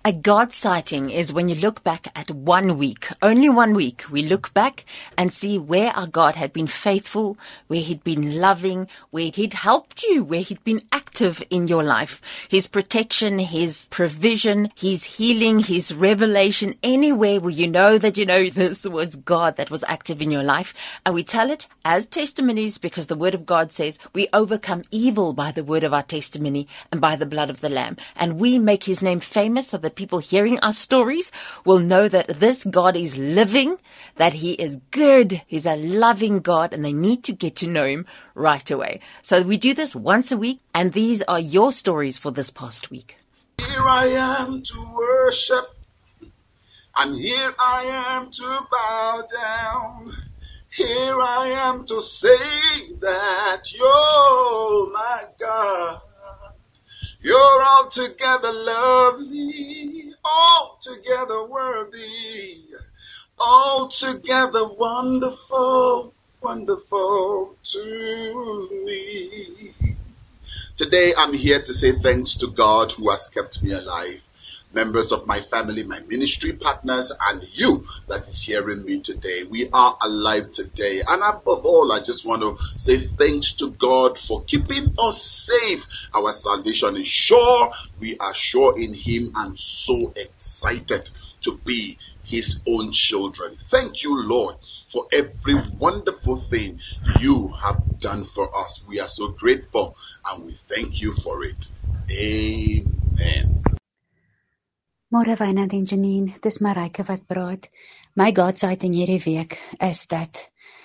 A God sighting is when you look back at 1 week, only 1 week. We look back and see where our God had been faithful, where He'd been loving, where He'd helped you, where He'd been active in your life. His protection, His provision, His healing, His revelation, anywhere where you know that this was God that was active in your life. And we tell it as testimonies because the Word of God says we overcome evil by the word of our testimony and by the blood of the Lamb. And we make His name famous so that people hearing our stories will know that this God is living, that He is good, He's a loving God, and they need to get to know Him right away. So we do this once a week, and these are your stories for this past week. Here I am to worship, and here I am to bow down. Here I am to say that you're my God. You're altogether lovely, altogether worthy, altogether wonderful, wonderful to me. Today I'm here to say thanks to God who has kept me alive, members of my family, my ministry partners, and you that is hearing me today. We are alive today. And above all, I just want to say thanks to God for keeping us safe. Our salvation is sure. We are sure in Him and so excited to be His own children. Thank you, Lord, for every wonderful thing you have done for us. We are so grateful and we thank you for it. Amen. Môre Wynand en Janine, dis Marijke wat praat. My God sighting hierdie week is dat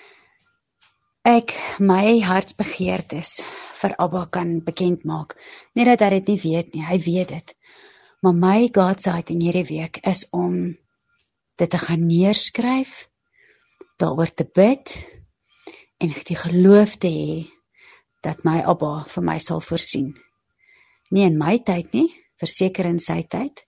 ek my hartsbegeertes vir Abba kan bekend maak. Nie dat hy dit nie weet nie, hy weet dit. Maar my God sighting hierdie week is om dit te gaan neerskryf, daaroor te bid en die geloof te hê dat my Abba vir my sal voorsien. Nie in my tyd nie, verseker in sy tyd.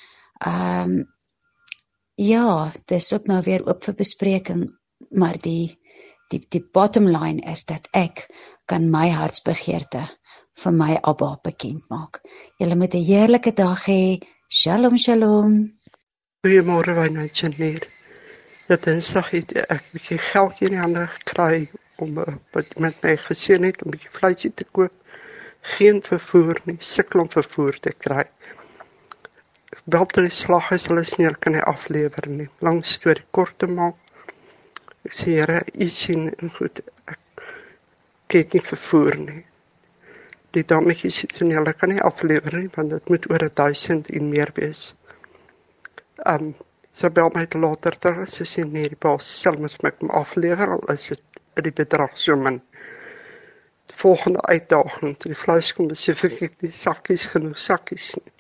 Ja, dis ook nou weer oop vir bespreking, maar die bottom line is dat ek kan my hartsbegeerte vir my Abba bekend maak. Julle moet 'n heerlike dag hê. Shalom, shalom. Goeiemôre Wynand hier. Dat Dinsdag het ek 'n bietjie geld in die hande gekry om met my gesin het 'n bietjie vleisie te koop. Geen vervoer nie, sukkel om vervoer te kry. Bel tot die slaghuis, hulle kan nie aflewer nie. Lang storie kort te maak. Ek sê, Here, U sien en goed, ek het nie vervoer nie. Die dametjies sê, hulle kan nie aflewer nie, want dit moet oor 1000 en meer wees. Sy bel my later terug, sy sê, nee, die baas sal mos my kom aflewer, al is dit die bedrag so min. Die volgende uitdaging, toe die vleis kom, besef ek die sakkies genoeg sakkies nie.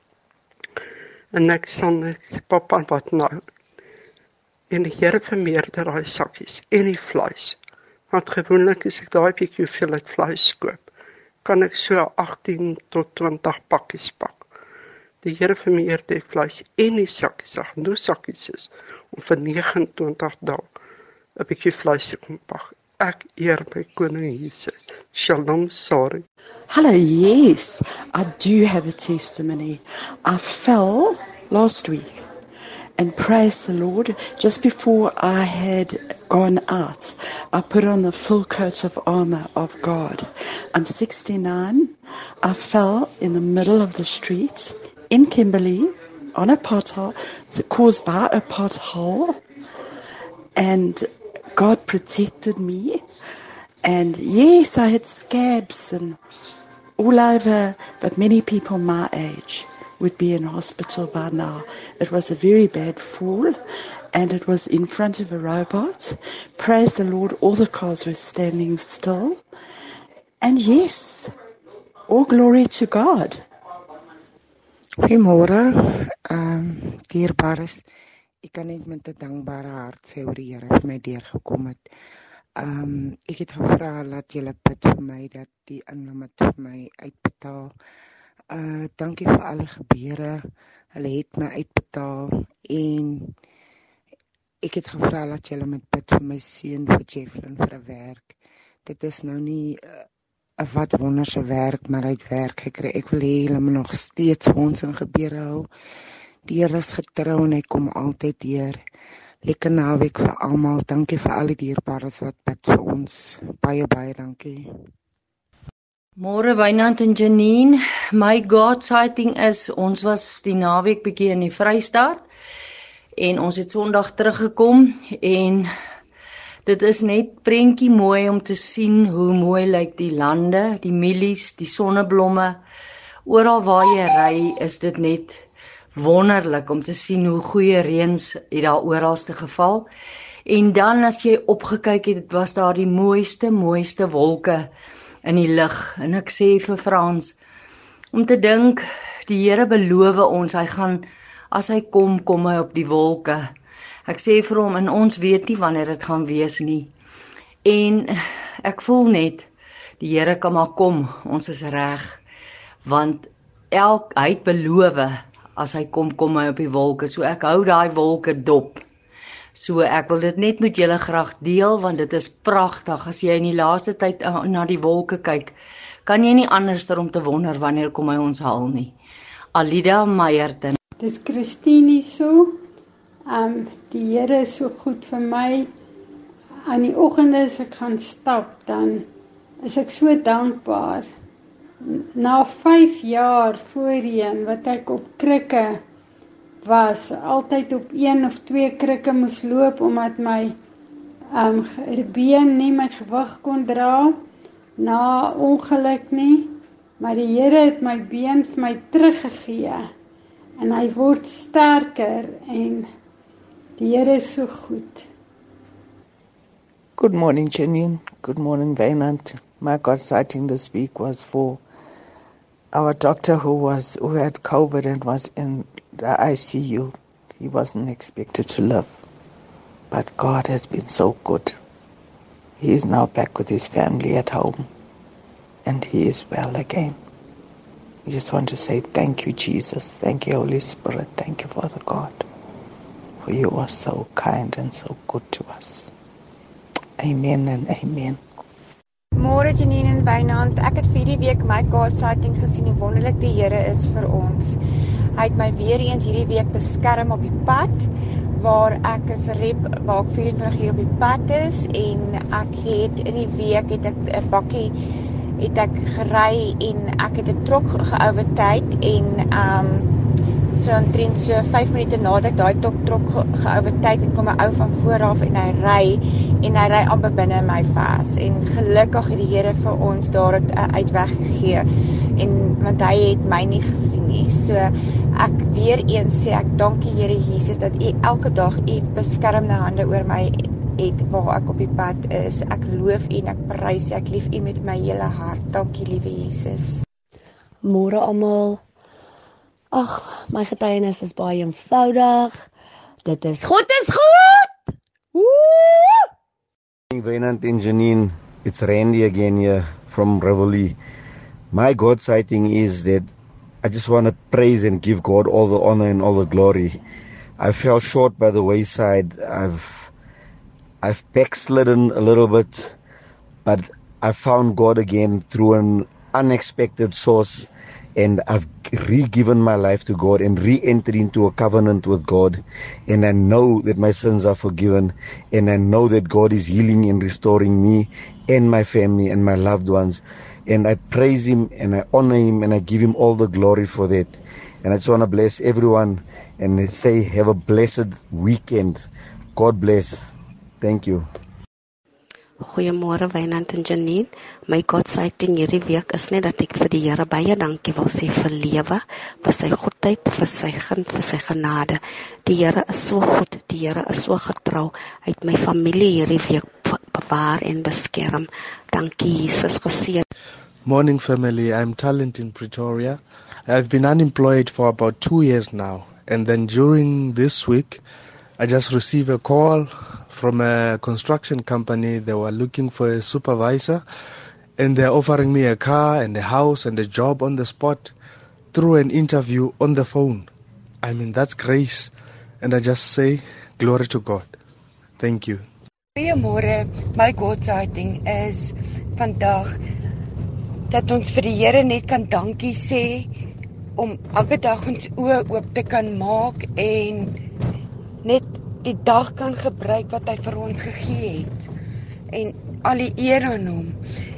En ek sê, papa, wat nou? En die Here vermeerder daai sakkies en die vleis. Want gewoonlik as ek daai bietjie hoeveelheid vleis koop, kan ek so 18 tot 20 pakkies pak. Die Here vermeerder die vleis en die sakkies, ag, nou sakkies is, om vir 29 dae 'n bietjie vleis te kom pak. Ek eer my koning Jesus. Shalom, sorry. Hello, yes, I do have a testimony. I fell last week, and praise the Lord, just before I had gone out, I put on the full coat of armor of God. I'm 69. I fell in the middle of the street in Kimberley on a pothole, caused by a pothole, and God protected me. And yes, I had scabs and all over, but many people my age would be in hospital by now. It was a very bad fall, and it was in front of a robot. Praise the Lord, all the cars were standing still. And yes, all glory to God. Goeiemôre, dierbares. Ek kan net met 'n dankbare hart sê hoe die Here vir my deurgekom het. Ek het gevra dat julle bid vir my dat die inlimit vir my uitbetaal. Dankie vir al die gebeure. Hulle het my uitbetaal en ek het gevra dat julle met bid vir my seun vir Jefflin vir 'n werk. Dit is nou nie wat wonderse werk, maar hy het werk gekry. Ek wil hê hulle moet nog steeds ons in gebede hou. Die Here is getrou en hy kom altyd deur. Lekker naweek vir almal. Dankie vir al die dierbares wat bid vir ons. Baie, baie dankie. Môre Wynand en Janine, my God sighting is, ons was die naweek bietjie in die Vrystaat en ons het Sondag teruggekom en dit is net prentjie mooi om te sien hoe mooi lyk die lande, die mielies, die sonneblomme. Oral waar jy ry is dit net wonderlik om te sien hoe goeie reëns het daar oralste geval. En dan as jy opgekyk het, was daar die mooiste wolke in die lug. En ek sê vir Frans, om te dink, die Here beloof ons, hy gaan, as hy kom hy op die wolke. Ek sê vir hom, en ons weet nie wanneer dit gaan wees nie. En ek voel net, die Here kan maar kom, ons is reg. Want hy het beloof, as hy kom hy op die wolke. So ek hou daai wolke dop. So ek wil dit net met julle graag deel, want dit is pragtig. As jy in die laaste tyd na die wolke kyk, kan jy nie anders om te wonder wanneer kom hy ons haal nie. Alida Meyerton. Dis Christine so. Die Here is so goed vir my. Aan die oggende as ek gaan stap, dan is ek so dankbaar. Na 5 jaar voorheen wat ek op krikke was, altyd op 1 of 2 krikke moes loop, omdat my been nie my gewig kon dra, na ongeluk nie, maar die Here het my been vir my teruggegee, en hy word sterker, en die Here is so goed. Good morning, Janine. Good morning, Wynand. My God sighting this week was for our doctor who had COVID and was in the ICU. He wasn't expected to live. But God has been so good. He is now back with his family at home. And he is well again. We just want to say thank you, Jesus. Thank you, Holy Spirit. Thank you, Father God. For you are so kind and so good to us. Amen and amen. Môre Janine en Wynand, ek het vir die week my God sighting gesien en wonderlik die Here is vir ons. Hy het my weer eens hierdie week beskerm op die pad, waar ek 24 uur op die pad is, en ek het in die week het ek 'n bakkie gery en ek het 'n trok geovertake en so omtrent so 5 minute nadat ek daai trok geovertake en kom 'n ou van voor af en hy ry amper binne my vas, en gelukkig het die Here vir ons daar 'n uitweg gegee, en want hy het my nie gesien nie. So ek weer eens sê ek dankie Here Jesus dat U elke dag U beskermende hande oor my het waar ek op die pad is. Ek loof U en ek prys U, ek lief U met my hele hart. Dankie liewe Jesus. Môre almal. Ag, my getuienis is baie eenvoudig. Dit is God is goed! Woo! Wynand and Janine, it's Randy again here from Reveille. My God sighting is that I just want to praise and give God all the honor and all the glory. I fell short by the wayside. I've backslidden a little bit, but I found God again through an unexpected source. And I've re-given my life to God and re-entered into a covenant with God. And I know that my sins are forgiven. And I know that God is healing and restoring me and my family and my loved ones. And I praise Him and I honor Him and I give Him all the glory for that. And I just want to bless everyone and say have a blessed weekend. God bless. Thank you. Goeiemôre Wynand en Janine. My God sighting hierdie week is net dat ek vir die Here baie dankie wil sê vir lewe, vir sy goedheid, vir sy guns, vir sy genade. Die Here is so goed, die Here is so getrou. Hy het my familie hierdie week bewaar en beskerm. Dankie Jesus, geseën. Morning family, I'm Talent in Pretoria. I've been unemployed for about 2 years now, and then during this week I just received a call from a construction company. They were looking for a supervisor, and they're offering me a car and a house and a job on the spot through an interview on the phone. I mean, that's grace. And I just say, glory to God. Thank you. Goeiemôre, my God sighting is vandag dat ons vir die Here net kan dankie sê om elke dag ons oë oop te kan maak en net die dag kan gebruik wat hy vir ons gegee het en al die eer aan hom.